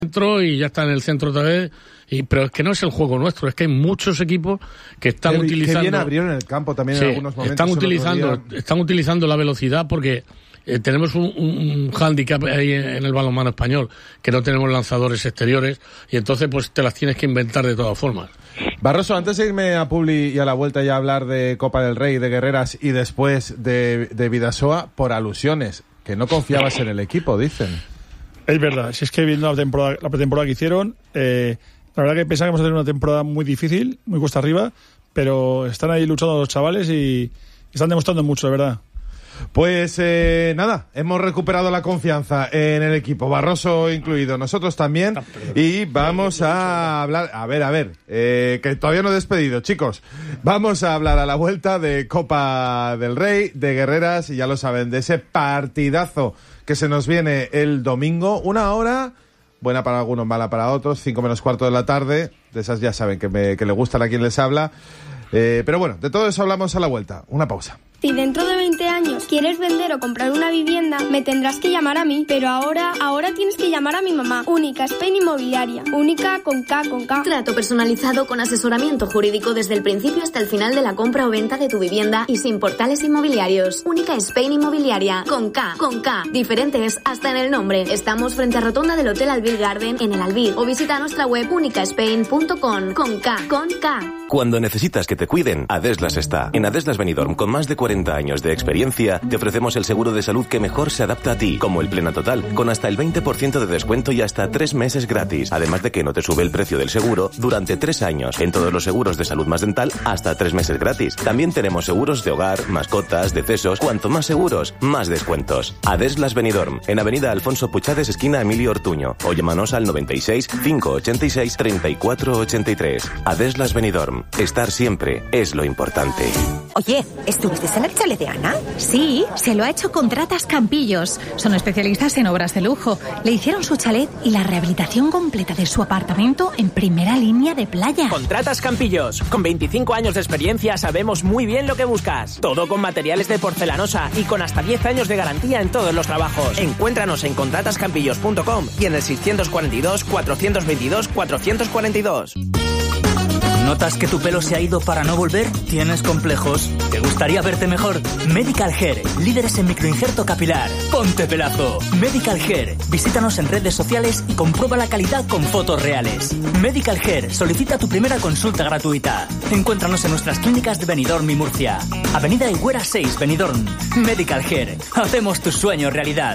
centro y ya está en el centro otra vez. Pero es que no es el juego nuestro, es que hay muchos equipos que están utilizando... Que bien abrieron el campo también en algunos momentos. Están utilizando la velocidad porque tenemos un hándicap ahí en el balonmano español, que no tenemos lanzadores exteriores y entonces pues te las tienes que inventar de todas formas. Barroso, antes de irme a Publi y a la vuelta ya a hablar de Copa del Rey, de Guerreras y después de Bidasoa, por alusiones, que no confiabas en el equipo, dicen. Es verdad, si es que viendo la pretemporada que hicieron... La verdad que pensaba que vamos a tener una temporada muy difícil, muy cuesta arriba, pero están ahí luchando los chavales y están demostrando mucho, de verdad. Pues nada, hemos recuperado la confianza en el equipo, Barroso incluido, nosotros también, y vamos a hablar, a ver, que todavía no he despedido, chicos, vamos a hablar a la vuelta de Copa del Rey, de Guerreras, y ya lo saben, de ese partidazo que se nos viene el domingo, 1 hora... Buena para algunos, mala para otros, 5 menos cuarto de la tarde, de esas ya saben que le gustan a quien les habla. Pero bueno, de todo eso hablamos a la vuelta. Una pausa. Si dentro de 20 años quieres vender o comprar una vivienda, me tendrás que llamar a mí. Pero ahora tienes que llamar a mi mamá. Única Spain Inmobiliaria. Única con K. Trato personalizado con asesoramiento jurídico desde el principio hasta el final de la compra o venta de tu vivienda y sin portales inmobiliarios. Única Spain Inmobiliaria. Con K. Diferentes hasta en el nombre. Estamos frente a rotonda del Hotel Albir Garden en el Albir. O visita nuestra web unicaspain.com. Con K. Cuando necesitas que te cuiden, Adeslas está. En Adeslas Benidorm, con más de 40 años de experiencia, te ofrecemos el seguro de salud que mejor se adapta a ti, como el Plena Total, con hasta el 20% de descuento y hasta 3 meses gratis. Además de que no te sube el precio del seguro durante 3 años. En todos los seguros de salud más dental, hasta 3 meses gratis. También tenemos seguros de hogar, mascotas, decesos. Cuanto más seguros, más descuentos. Adeslas Benidorm, en Avenida Alfonso Puchades, esquina Emilio Ortuño. O llámanos al 96 586 34 83. Adeslas Benidorm. Estar siempre es lo importante. Oye, ¿estuviste en el chalet de Ana? Sí, se lo ha hecho Contratas Campillos. Son especialistas en obras de lujo. Le hicieron su chalet y la rehabilitación completa de su apartamento en primera línea de playa. Contratas Campillos. Con 25 años de experiencia sabemos muy bien lo que buscas. Todo con materiales de porcelanosa y con hasta 10 años de garantía en todos los trabajos. Encuéntranos en contratascampillos.com y en el 642 422 442. ¿Notas que tu pelo se ha ido para no volver? ¿Tienes complejos? ¿Te gustaría verte mejor? Medical Hair, líderes en microinjerto capilar. ¡Ponte pelazo! Medical Hair. Visítanos en redes sociales y comprueba la calidad con fotos reales. Medical Hair. Solicita tu primera consulta gratuita. Encuéntranos en nuestras clínicas de Benidorm y Murcia. Avenida Higuera 6, Benidorm. Medical Hair. Hacemos tus sueños realidad.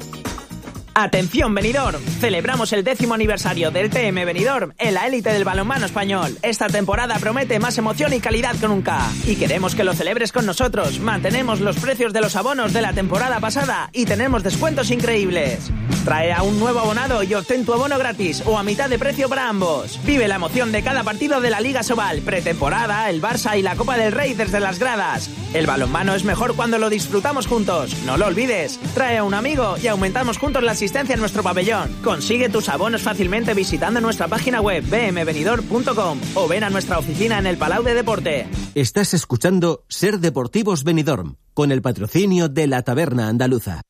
Atención Benidorm, celebramos el 10º aniversario del TM Benidorm en la élite del balonmano español. Esta temporada promete más emoción y calidad que nunca. Y queremos que lo celebres con nosotros. Mantenemos los precios de los abonos de la temporada pasada y tenemos descuentos increíbles. Trae a un nuevo abonado y obtén tu abono gratis o a mitad de precio para ambos. Vive la emoción de cada partido de la Liga Sobal, pretemporada, el Barça y la Copa del Rey desde las gradas. El balonmano es mejor cuando lo disfrutamos juntos. No lo olvides. Trae a un amigo y aumentamos juntos la asistencia en nuestro pabellón. Consigue tus abonos fácilmente visitando nuestra página web bmbenidorm.com o ven a nuestra oficina en el Palau de Deporte. Estás escuchando Ser Deportivos Benidorm con el patrocinio de la Taberna Andaluza.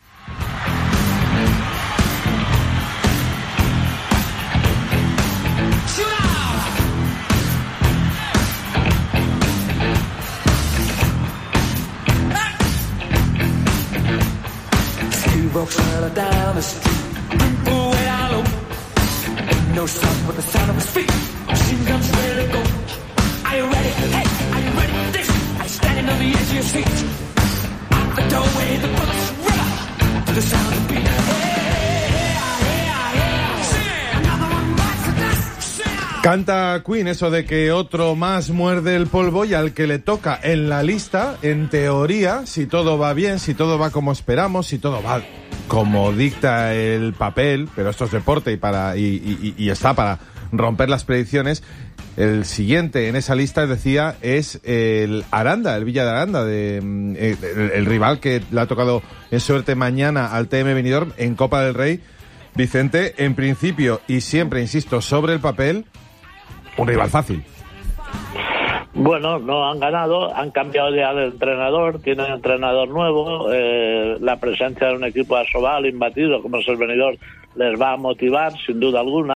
Walks down the street, way down low. No sound but the sound of his feet. Machine guns ready to go. Are you ready? Hey, are you ready? This, I'm standing on the edge of your seat. Out the doorway, the bullets river to the sound of the beat. Canta Queen eso de que otro más muerde el polvo y al que le toca en la lista, en teoría, si todo va bien, si todo va como esperamos, si todo va como dicta el papel, pero esto es deporte y está para romper las predicciones. El siguiente en esa lista, decía, es el Aranda, el Villa de Aranda, el rival que le ha tocado en suerte mañana al TM Benidorm en Copa del Rey. Vicente, en principio y siempre, insisto, sobre el papel, un rival fácil. Bueno, no han ganado, han cambiado ya de entrenador, tienen entrenador nuevo, la presencia de un equipo asobal, imbatido, como es el Benidorm, les va a motivar sin duda alguna.